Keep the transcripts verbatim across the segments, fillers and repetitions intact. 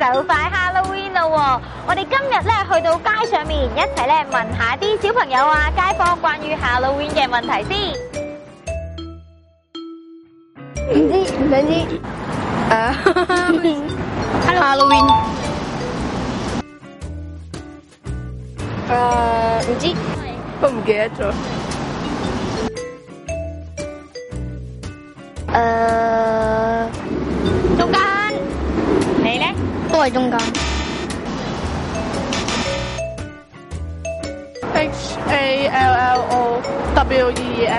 就快 Halloween 啦喎！我哋今日咧去到街上面，一齊咧問下啲小朋友啊、街坊關於 Halloween 嘅問題先。 唔知唔想知。誒 Halloween。 誒唔知， 都唔記得咗。 誒中間，你咧？ 都係中間。 H A L L O W E E N。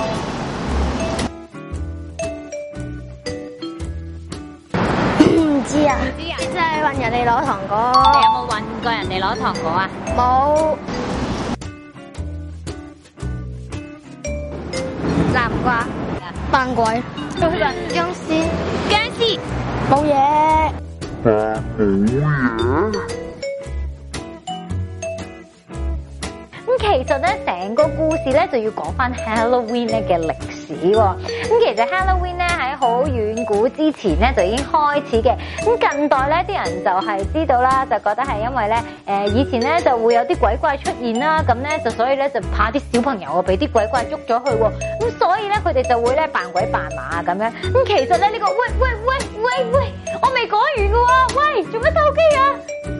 唔知啊， 唔知啊？ 即係問人哋攞糖你果。 有冇問過人哋攞糖果啊？ 冇。 南瓜、 扮鬼。 中人、 僵屍。 僵屍。 冇嘢。 咁其實咧，成個故事咧就要講翻 Halloween 咧嘅歷史喎。咁其實 Halloween 咧喺好遠古之前咧就已經開始嘅。咁近代咧啲人就係知道啦，就覺得係因為咧誒以前咧就會有啲鬼怪出現啦，咁咧就所以咧就怕啲小朋友啊俾啲鬼怪捉咗去喎。咁所以咧佢哋就會咧扮鬼扮馬咁樣。咁其實咧呢個喂喂喂喂喂，我未講完㗎喎，喂做乜偷機啊？